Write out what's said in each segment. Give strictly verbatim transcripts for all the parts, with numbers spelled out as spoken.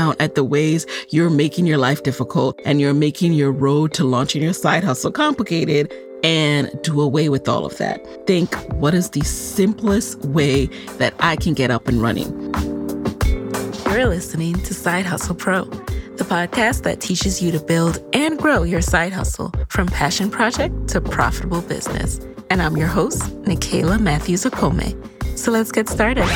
down at the ways you're making your life difficult and you're making your road to launching your side hustle complicated, and do away with all of that. Think, what is the simplest way that I can get up and running? You're listening to Side Hustle Pro, the podcast that teaches you to build and grow your side hustle from passion project to profitable business. And I'm your host, Nicaila Matthews-Okome. So let's get started.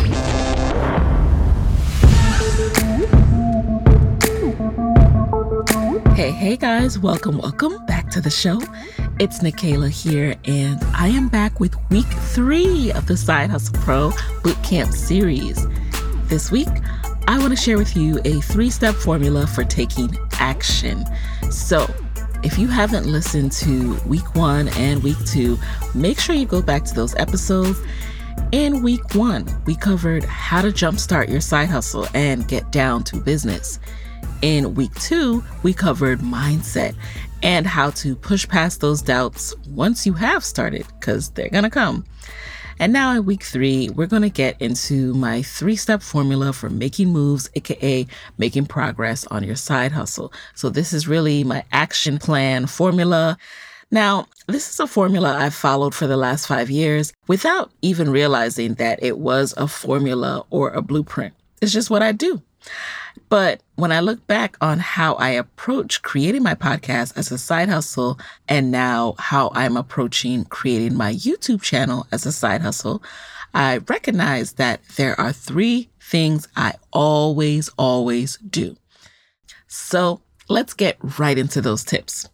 Hey, hey guys, welcome, welcome back to the show. It's Nicaila here, and I am back with week three of the Side Hustle Pro Bootcamp series. This week, I want to share with you a three-step formula for taking action. So, if you haven't listened to week one and week two, make sure you go back to those episodes. In week one, we covered how to jumpstart your side hustle and get down to business. In week two, we covered mindset and how to push past those doubts once you have started, because they're going to come. And now in week three, we're going to get into my three-step formula for making moves, aka making progress on your side hustle. So this is really my action plan formula. Now, this is a formula I've followed for the last five years without even realizing that it was a formula or a blueprint. It's just what I do. But when I look back on how I approach creating my podcast as a side hustle and now how I'm approaching creating my YouTube channel as a side hustle, I recognize that there are three things I always, always do. So let's get right into those tips.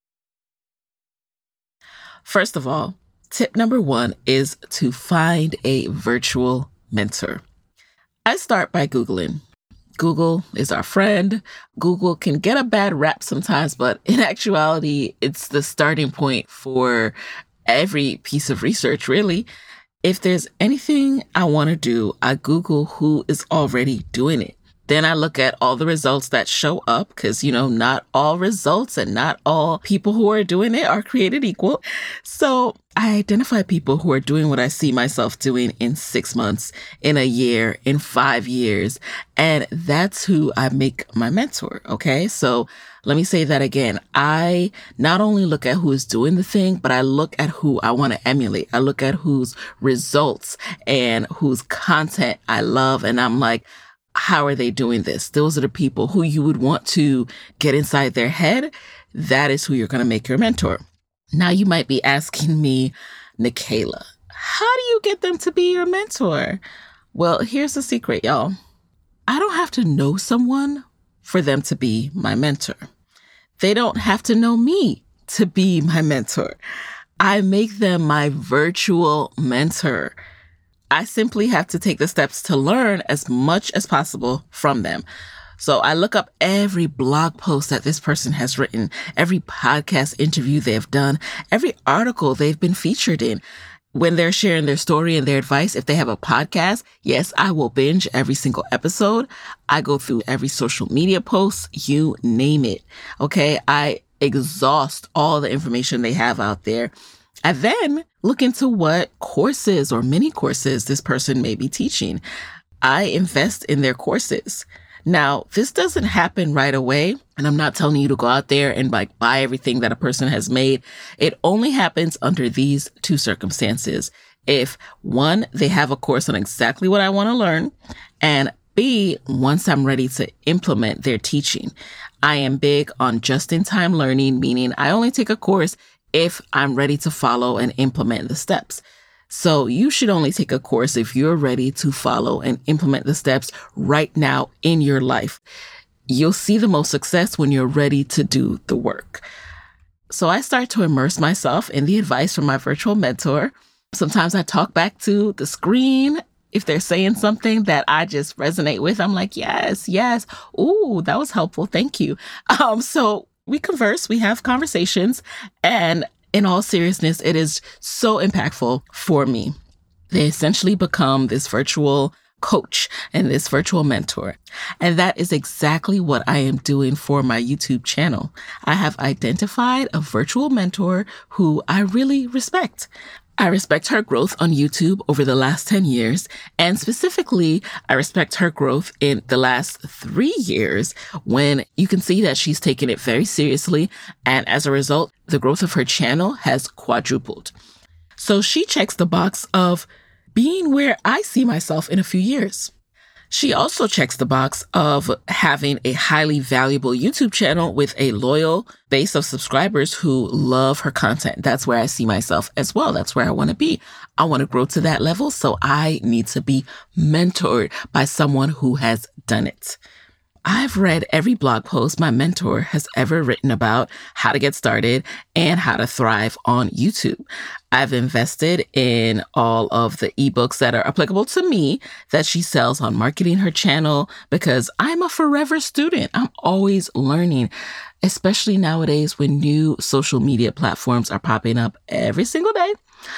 First of all, tip number one is to find a virtual mentor. I start by Googling. Google is our friend. Google can get a bad rap sometimes, but in actuality, it's the starting point for every piece of research, really. If there's anything I want to do, I Google who is already doing it. Then I look at all the results that show up because, you know, not all results and not all people who are doing it are created equal. So I identify people who are doing what I see myself doing in six months, in a year, in five years. And that's who I make my mentor. Okay. So let me say that again. I not only look at who is doing the thing, but I look at who I want to emulate. I look at whose results and whose content I love. And I'm like, how are they doing this? Those are the people who you would want to get inside their head. That is who you're going to make your mentor. Now you might be asking me, Nicaila, how do you get them to be your mentor? Well, here's the secret, y'all. I don't have to know someone for them to be my mentor. They don't have to know me to be my mentor. I make them my virtual mentor. I simply have to take the steps to learn as much as possible from them. So I look up every blog post that this person has written, every podcast interview they've done, every article they've been featured in. When they're sharing their story and their advice, if they have a podcast, yes, I will binge every single episode. I go through every social media post, you name it. Okay. I exhaust all the information they have out there. I then look into what courses or mini courses this person may be teaching. I invest in their courses. Now, this doesn't happen right away, and I'm not telling you to go out there and like buy everything that a person has made. It only happens under these two circumstances. If one, they have a course on exactly what I want to learn, and B, once I'm ready to implement their teaching. I am big on just-in-time learning, meaning I only take a course if I'm ready to follow and implement the steps. So you should only take a course if you're ready to follow and implement the steps right now in your life. You'll see the most success when you're ready to do the work. So I start to immerse myself in the advice from my virtual mentor. Sometimes I talk back to the screen. If they're saying something that I just resonate with, I'm like, yes, yes. Ooh, that was helpful. Thank you. Um, so we converse, we have conversations, and in all seriousness, it is so impactful for me. They essentially become this virtual coach and this virtual mentor. And that is exactly what I am doing for my YouTube channel. I have identified a virtual mentor who I really respect. I respect her growth on YouTube over the last ten years, and specifically, I respect her growth in the last three years when you can see that she's taken it very seriously, and as a result, the growth of her channel has quadrupled. So she checks the box of being where I see myself in a few years. She also checks the box of having a highly valuable YouTube channel with a loyal base of subscribers who love her content. That's where I see myself as well. That's where I want to be. I want to grow to that level, so I need to be mentored by someone who has done it. I've read every blog post my mentor has ever written about how to get started and how to thrive on YouTube. I've invested in all of the ebooks that are applicable to me that she sells on marketing her channel because I'm a forever student. I'm always learning, especially nowadays when new social media platforms are popping up every single day.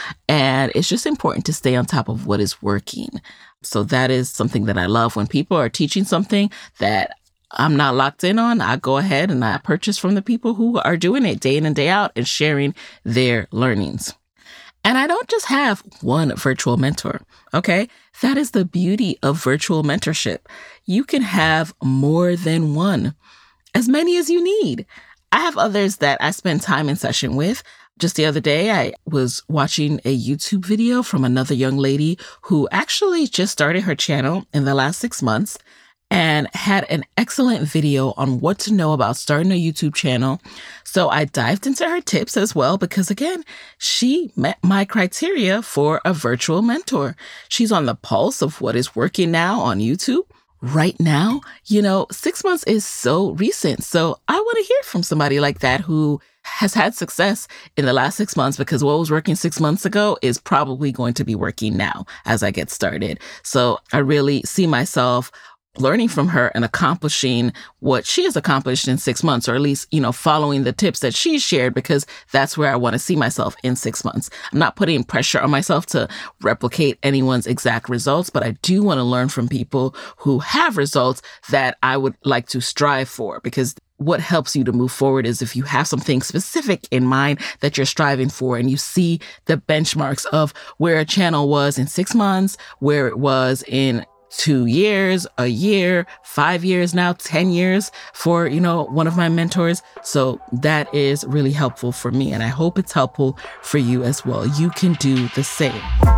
And it's just important to stay on top of what is working. So that is something that I love. When people are teaching something that I'm not locked in on, I go ahead and I purchase from the people who are doing it day in and day out and sharing their learnings. And I don't just have one virtual mentor, okay? That is the beauty of virtual mentorship. You can have more than one, as many as you need. I have others that I spend time in session with. Just the other day, I was watching a YouTube video from another young lady who actually just started her channel in the last six months and had an excellent video on what to know about starting a YouTube channel. So I dived into her tips as well because, again, she met my criteria for a virtual mentor. She's on the pulse of what is working now on YouTube. Right now, you know, six months is so recent. So I want to hear from somebody like that who has had success in the last six months because what was working six months ago is probably going to be working now as I get started. So I really see myself learning from her and accomplishing what she has accomplished in six months, or at least, you know, following the tips that she shared, because that's where I want to see myself in six months. I'm not putting pressure on myself to replicate anyone's exact results, but I do want to learn from people who have results that I would like to strive for, because what helps you to move forward is if you have something specific in mind that you're striving for and you see the benchmarks of where a channel was in six months, where it was in two years, a year, five years now, ten years for, you know, one of my mentors. So that is really helpful for me. And I hope it's helpful for you as well. You can do the same.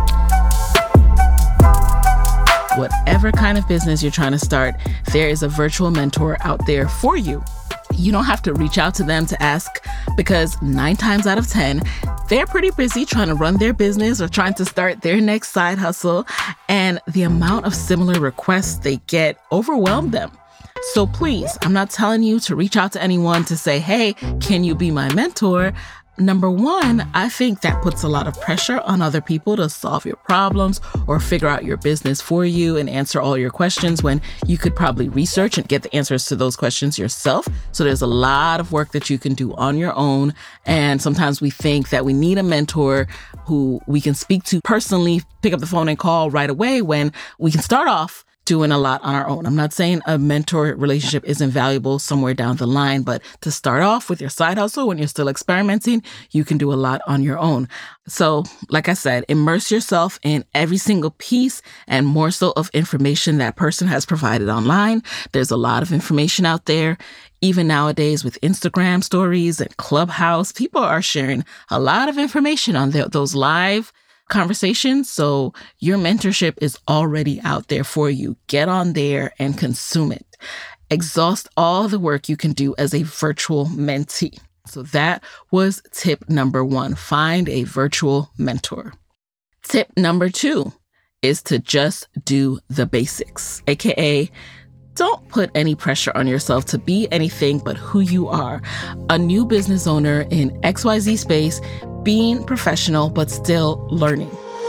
Whatever kind of business you're trying to start, there is a virtual mentor out there for you. You don't have to reach out to them to ask because nine times out of ten, they're pretty busy trying to run their business or trying to start their next side hustle. And the amount of similar requests they get overwhelm them. So please, I'm not telling you to reach out to anyone to say, hey, can you be my mentor? Number one, I think that puts a lot of pressure on other people to solve your problems or figure out your business for you and answer all your questions when you could probably research and get the answers to those questions yourself. So there's a lot of work that you can do on your own. And sometimes we think that we need a mentor who we can speak to personally, pick up the phone and call right away when we can start off doing a lot on our own. I'm not saying a mentor relationship isn't valuable somewhere down the line, but to start off with your side hustle when you're still experimenting, you can do a lot on your own. So, like I said, immerse yourself in every single piece and morsel of information that person has provided online. There's a lot of information out there. Even nowadays with Instagram stories and Clubhouse, people are sharing a lot of information on their, those live conversations. So your mentorship is already out there for you. Get on there and consume it. Exhaust all the work you can do as a virtual mentee. So that was tip number one. Find a virtual mentor. Tip number two is to just do the basics, aka don't put any pressure on yourself to be anything but who you are. A new business owner in X Y Z space, being professional but still learning.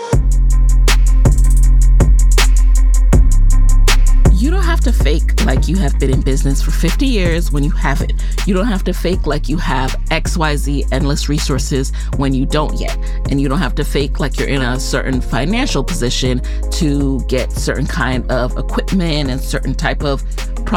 You don't have to fake like you have been in business for fifty years when you haven't. You don't have to fake like you have X Y Z endless resources when you don't yet. And you don't have to fake like you're in a certain financial position to get certain kind of equipment and certain type of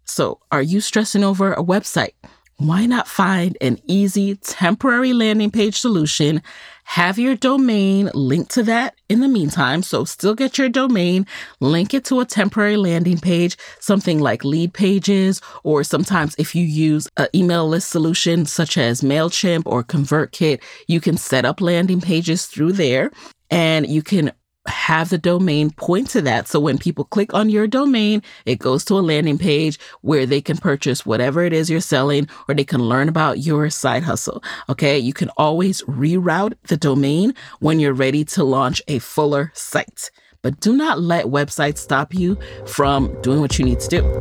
So are you stressing over a website? Why not find an easy temporary landing page solution? Have your domain linked to that in the meantime. So still get your domain, link it to a temporary landing page, something like Lead Pages, or sometimes if you use an email list solution such as MailChimp or ConvertKit, you can set up landing pages through there and you can have the domain point to that. So when people click on your domain, it goes to a landing page where they can purchase whatever it is you're selling, or they can learn about your side hustle. Okay. You can always reroute the domain when you're ready to launch a fuller site, but do not let websites stop you from doing what you need to do.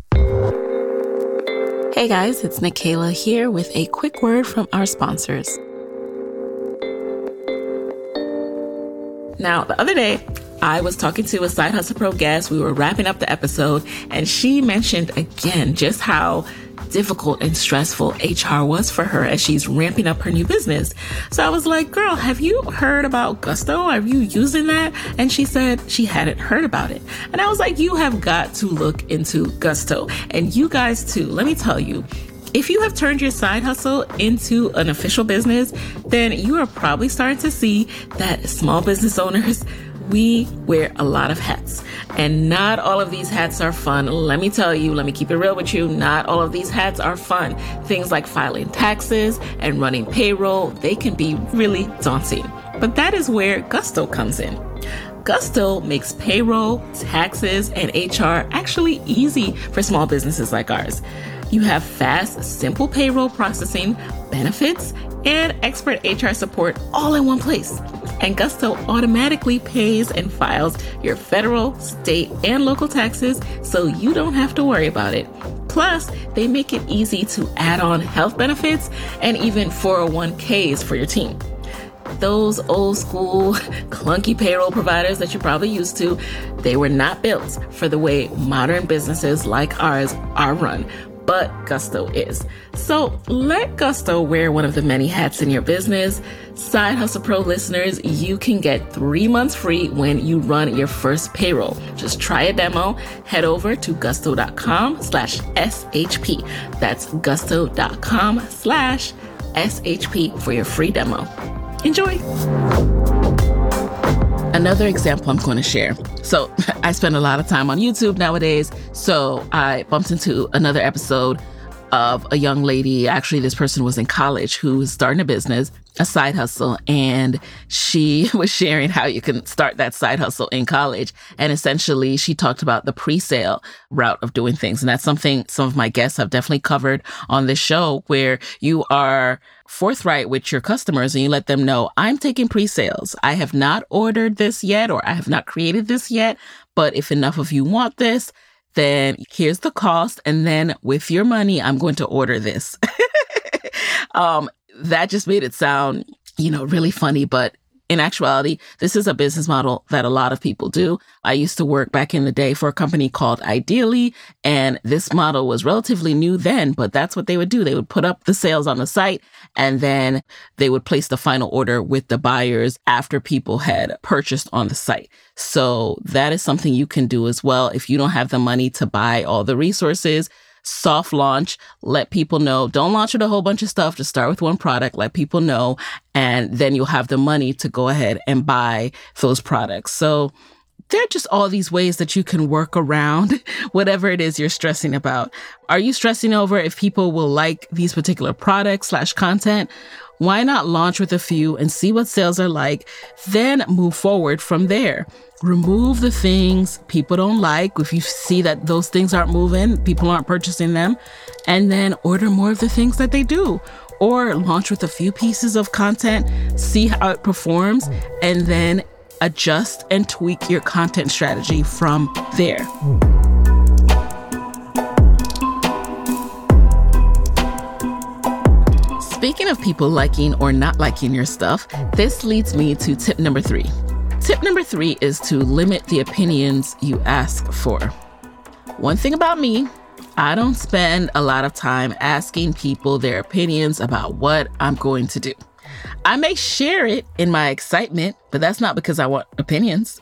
Hey guys, it's Nicaila here with a quick word from our sponsors. Now, the other day, I was talking to a Side Hustle Pro guest. We were wrapping up the episode, and she mentioned again just how difficult and stressful H R was for her as she's ramping up her new business. So I was like, girl, have you heard about Gusto? Are you using that? And she said she hadn't heard about it. And I was like, you have got to look into Gusto. And you guys too, let me tell you, if you have turned your side hustle into an official business, then you are probably starting to see that small business owners, we wear a lot of hats. And not all of these hats are fun. Let me tell you, let me keep it real with you. Not all of these hats are fun. Things like filing taxes and running payroll, they can be really daunting. But that is where Gusto comes in. Gusto makes payroll, taxes, and H R actually easy for small businesses like ours. You have fast, simple payroll processing, benefits, and expert H R support all in one place. And Gusto automatically pays and files your federal, state, and local taxes, so you don't have to worry about it. Plus, they make it easy to add on health benefits and even four oh one k's for your team. Those old school, clunky payroll providers that you're probably used to, they were not built for the way modern businesses like ours are run. But Gusto is. So let Gusto wear one of the many hats in your business. Side Hustle Pro listeners, you can get three months free when you run your first payroll. Just try a demo. Head over to gusto.com slash SHP. That's gusto.com slash SHP for your free demo. Enjoy. Another example I'm going to share. So I spend a lot of time on YouTube nowadays. So I bumped into another episode of a young lady. Actually, this person was in college who was starting a business, a side hustle. And she was sharing how you can start that side hustle in college. And essentially, she talked about the pre-sale route of doing things. And that's something some of my guests have definitely covered on this show, where you are forthright with your customers and you let them know, I'm taking pre-sales. I have not ordered this yet, or I have not created this yet, but if enough of you want this, then here's the cost. And then with your money, I'm going to order this. um, that just made it sound, you know, really funny, but in actuality, this is a business model that a lot of people do. I used to work back in the day for a company called Ideally, and this model was relatively new then, but that's what they would do. They would put up the sales on the site, and then they would place the final order with the buyers after people had purchased on the site. So that is something you can do as well. If you don't have the money to buy all the resources, soft launch, let people know. Don't launch with a whole bunch of stuff. Just start with one product, let people know, and then you'll have the money to go ahead and buy those products. So there are just all these ways that you can work around whatever it is you're stressing about. Are you stressing over if people will like these particular products slash content? Why not launch with a few and see what sales are like, then move forward from there? Remove the things people don't like. If you see that those things aren't moving, people aren't purchasing them, and then order more of the things that they do. Or launch with a few pieces of content, see how it performs, and then adjust and tweak your content strategy from there. Speaking of people liking or not liking your stuff, this leads me to tip number three. Tip number three is to limit the opinions you ask for. One thing about me, I don't spend a lot of time asking people their opinions about what I'm going to do. I may share it in my excitement, but that's not because I want opinions.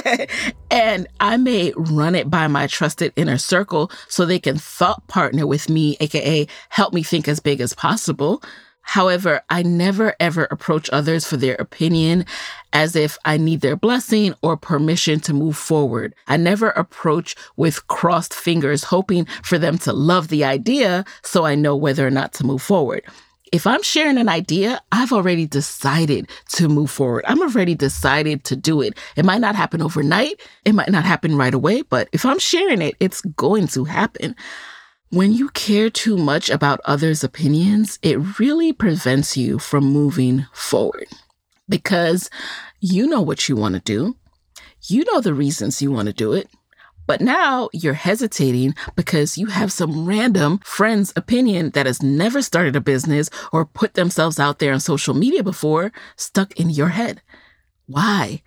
And I may run it by my trusted inner circle so they can thought partner with me, aka help me think as big as possible. However, I never ever approach others for their opinion as if I need their blessing or permission to move forward. I never approach with crossed fingers, hoping for them to love the idea so I know whether or not to move forward. If I'm sharing an idea, I've already decided to move forward. I'm already decided to do it. It might not happen overnight. It might not happen right away, but if I'm sharing it, it's going to happen. When you care too much about others' opinions, it really prevents you from moving forward because you know what you want to do. You know the reasons you want to do it. But now you're hesitating because you have some random friend's opinion that has never started a business or put themselves out there on social media before stuck in your head. Why?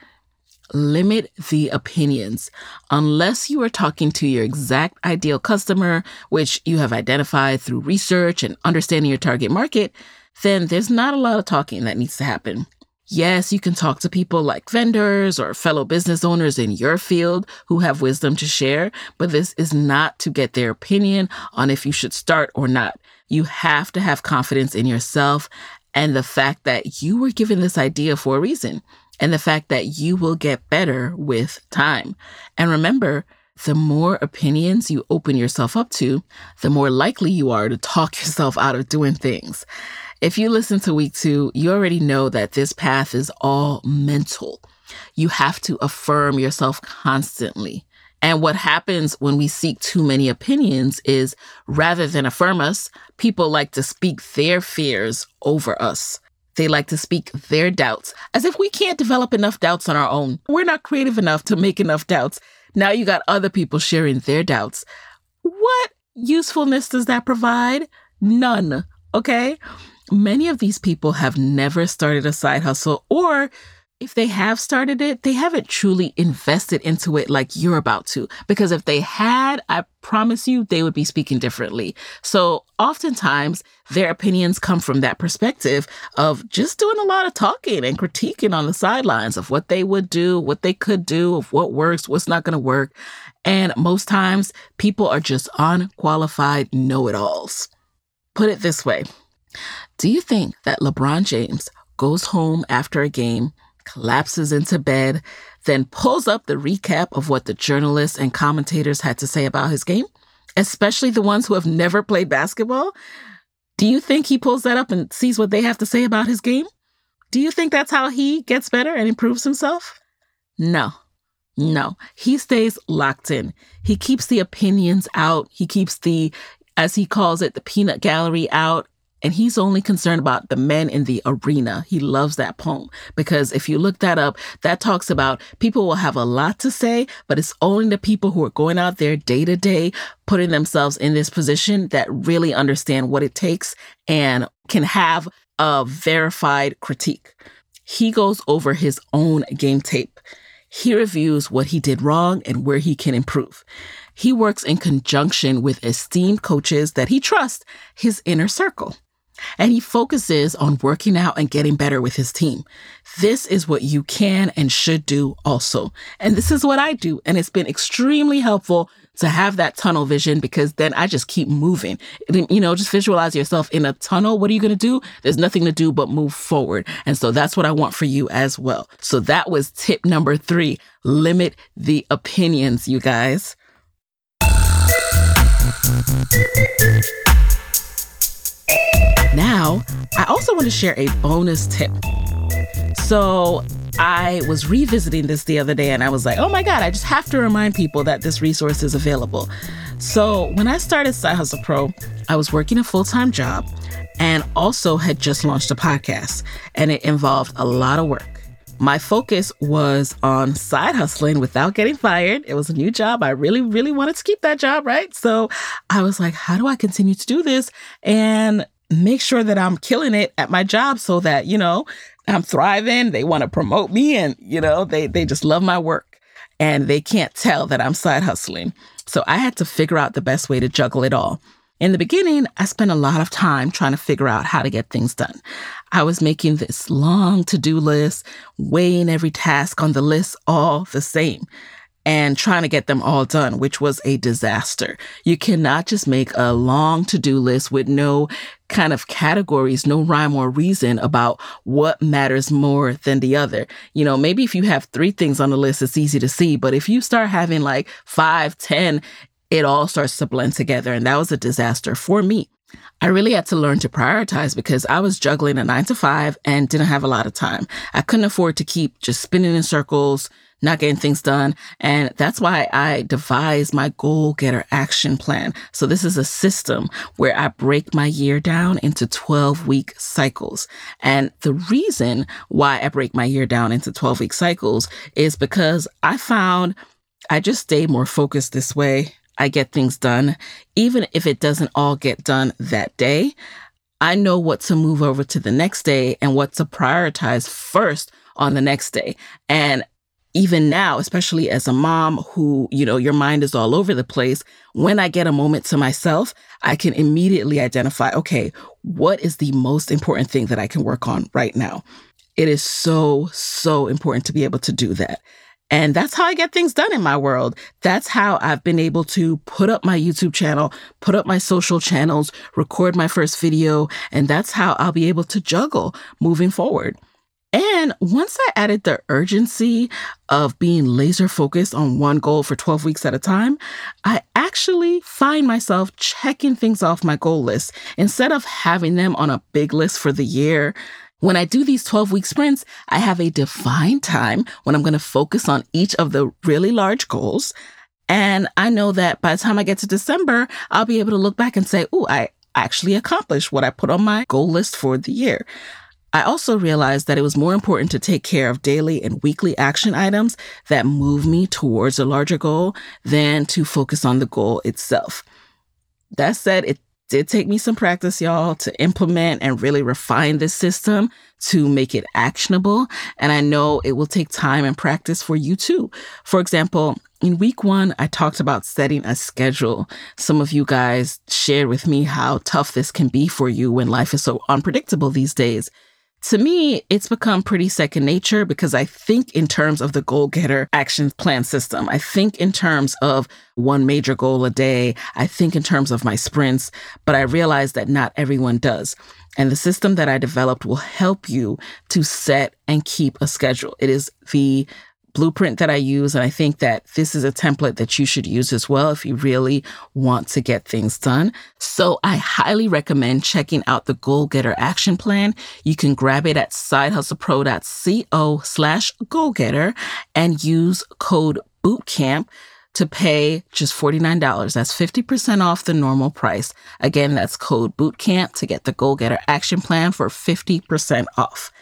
Limit the opinions. Unless you are talking to your exact ideal customer, which you have identified through research and understanding your target market, then there's not a lot of talking that needs to happen. Yes, you can talk to people like vendors or fellow business owners in your field who have wisdom to share, but this is not to get their opinion on if you should start or not. You have to have confidence in yourself and the fact that you were given this idea for a reason. And the fact that you will get better with time. And remember, the more opinions you open yourself up to, the more likely you are to talk yourself out of doing things. If you listen to week two, you already know that this path is all mental. You have to affirm yourself constantly. And what happens when we seek too many opinions is rather than affirm us, people like to speak their fears over us. They like to speak their doubts as if we can't develop enough doubts on our own. We're not creative enough to make enough doubts. Now you got other people sharing their doubts. What usefulness does that provide? None. Okay. Many of these people have never started a side hustle, or if they have started it, they haven't truly invested into it like you're about to. Because if they had, I promise you, they would be speaking differently. So oftentimes their opinions come from that perspective of just doing a lot of talking and critiquing on the sidelines of what they would do, what they could do, of what works, what's not going to work. And most times people are just unqualified know-it-alls. Put it this way. Do you think that LeBron James goes home after a game, collapses into bed, then pulls up the recap of what the journalists and commentators had to say about his game, especially the ones who have never played basketball? Do you think he pulls that up and sees what they have to say about his game? Do you think that's how he gets better and improves himself? No, no. He stays locked in. He keeps the opinions out. He keeps the, as he calls it, the peanut gallery out. And he's only concerned about the men in the arena. He loves that poem because if you look that up, that talks about people will have a lot to say, but it's only the people who are going out there day to day, putting themselves in this position that really understand what it takes and can have a verified critique. He goes over his own game tape. He reviews what he did wrong and where he can improve. He works in conjunction with esteemed coaches that he trusts, his inner circle. And he focuses on working out and getting better with his team. This is what you can and should do also. And this is what I do. And it's been extremely helpful to have that tunnel vision because then I just keep moving. You know, just visualize yourself in a tunnel. What are you going to do? There's nothing to do but move forward. And so that's what I want for you as well. So that was tip number three. Limit the opinions, you guys. Now, I also want to share a bonus tip. So I was revisiting this the other day and I was like, oh my God, I just have to remind people that this resource is available. So when I started Side Hustle Pro, I was working a full-time job and also had just launched a podcast, and it involved a lot of work. My focus was on side hustling without getting fired. It was a new job. I really, really wanted to keep that job, right? So I was like, how do I continue to do this and make sure that I'm killing it at my job so that, you know, I'm thriving. They want to promote me and, you know, they, they just love my work and they can't tell that I'm side hustling. So I had to figure out the best way to juggle it all. In the beginning, I spent a lot of time trying to figure out how to get things done. I was making this long to-do list, weighing every task on the list all the same, and trying to get them all done, which was a disaster. You cannot just make a long to-do list with no kind of categories, no rhyme or reason about what matters more than the other. You know, maybe if you have three things on the list, it's easy to see, but if you start having like five, ten, it all starts to blend together. And that was a disaster for me. I really had to learn to prioritize because I was juggling a nine to five and didn't have a lot of time. I couldn't afford to keep just spinning in circles, not getting things done. And that's why I devised my Goal Getter Action Plan. So this is a system where I break my year down into twelve week cycles. And the reason why I break my year down into twelve week cycles is because I found I just stay more focused this way. I get things done. Even if it doesn't all get done that day, I know what to move over to the next day and what to prioritize first on the next day. And even now, especially as a mom who, you know, your mind is all over the place, when I get a moment to myself, I can immediately identify, okay, what is the most important thing that I can work on right now? It is so, so important to be able to do that. And that's how I get things done in my world. That's how I've been able to put up my YouTube channel, put up my social channels, record my first video, and that's how I'll be able to juggle moving forward. And once I added the urgency of being laser focused on one goal for twelve weeks at a time, I actually find myself checking things off my goal list instead of having them on a big list for the year. When I do these twelve week sprints, I have a defined time when I'm going to focus on each of the really large goals. And I know that by the time I get to December, I'll be able to look back and say, ooh, I actually accomplished what I put on my goal list for the year. I also realized that it was more important to take care of daily and weekly action items that move me towards a larger goal than to focus on the goal itself. That said, it did take me some practice, y'all, to implement and really refine this system to make it actionable. And I know it will take time and practice for you too. For example, in week one, I talked about setting a schedule. Some of you guys shared with me how tough this can be for you when life is so unpredictable these days. To me, it's become pretty second nature because I think in terms of the Goal Getter Action Plan system. I think in terms of one major goal a day. I think in terms of my sprints, but I realize that not everyone does. And the system that I developed will help you to set and keep a schedule. It is the blueprint that I use. And I think that this is a template that you should use as well if you really want to get things done. So I highly recommend checking out the Goal Getter Action Plan. You can grab it at sidehustlepro.co slash goalgetter and use code bootcamp to pay just forty-nine dollars. That's fifty percent off the normal price. Again, that's code bootcamp to get the Goal Getter Action Plan for fifty percent off.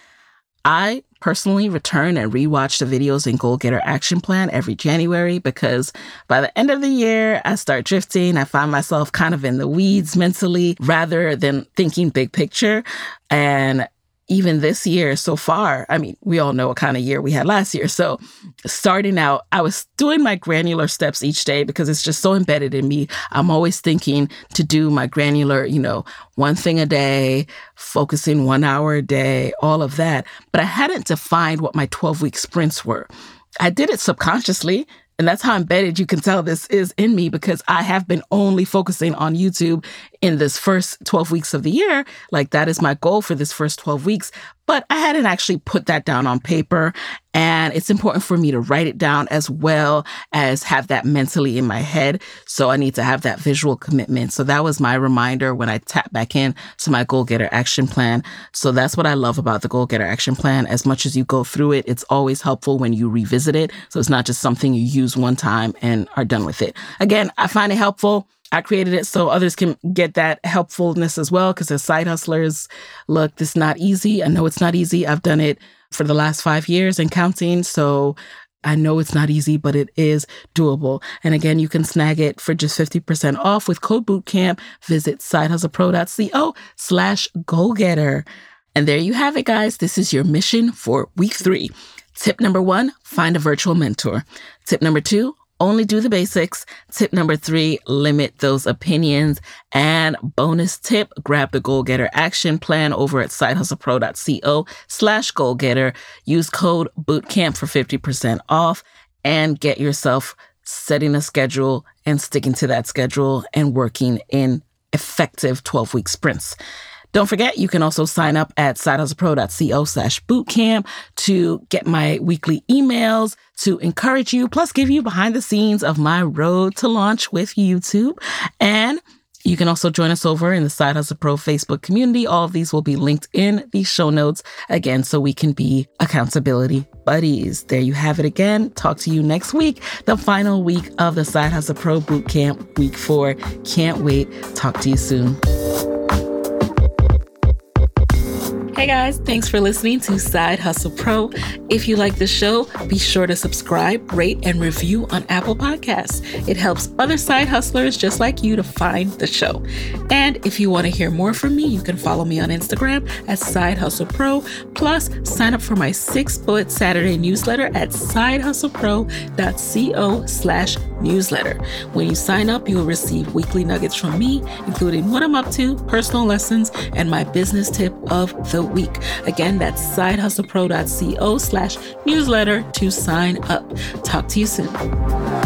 I personally return and rewatch the videos in Goal Getter Action Plan every January because by the end of the year, I start drifting. I find myself kind of in the weeds mentally rather than thinking big picture. And even this year so far, I mean, we all know what kind of year we had last year. So starting out, I was doing my granular steps each day because it's just so embedded in me. I'm always thinking to do my granular, you know, one thing a day, focusing one hour a day, all of that. But I hadn't defined what my twelve week sprints were. I did it subconsciously. And that's how embedded you can tell this is in me because I have been only focusing on YouTube in this first twelve weeks of the year. Like that is my goal for this first twelve weeks. But I hadn't actually put that down on paper. And it's important for me to write it down as well as have that mentally in my head. So I need to have that visual commitment. So that was my reminder when I tap back in to my Goal Getter Action Plan. So that's what I love about the Goal Getter Action Plan. As much as you go through it, it's always helpful when you revisit it. So it's not just something you use one time and are done with it. Again, I find it helpful. I created it so others can get that helpfulness as well because as side hustlers, look, this is not easy. I know it's not easy. I've done it for the last five years and counting. So I know it's not easy, but it is doable. And again, you can snag it for just fifty percent off with code bootcamp. Visit sidehustlepro.co slash goalgetter. And there you have it, guys. This is your mission for week three. Tip number one, find a virtual mentor. Tip number two, Only do the basics. Tip number three, limit those opinions. And bonus tip, grab the Goal Getter action plan over at sidehustlepro.co slash goalgetter. Use code bootcamp for fifty percent off and get yourself setting a schedule and sticking to that schedule and working in effective twelve-week sprints. Don't forget, you can also sign up at sidehustlepro.co slash bootcamp to get my weekly emails to encourage you, plus give you behind the scenes of my road to launch with YouTube. And you can also join us over in the Side Hustle Pro Facebook community. All of these will be linked in the show notes, again, so we can be accountability buddies. There you have it again. Talk to you next week, the final week of the Side Hustle Pro Bootcamp, week four. Can't wait. Talk to you soon. Hey guys, thanks for listening to Side Hustle Pro. If you like the show, be sure to subscribe, rate, and review on Apple Podcasts. It helps other side hustlers just like you to find the show. And if you want to hear more from me, you can follow me on Instagram at Side Hustle Pro. Plus, sign up for my six bullet Saturday newsletter at sidehustlepro.co slash newsletter. When you sign up, you will receive weekly nuggets from me, including what I'm up to, personal lessons, and my business tip of the week. Again, that's sidehustlepro.co slash newsletter to sign up. Talk to you soon.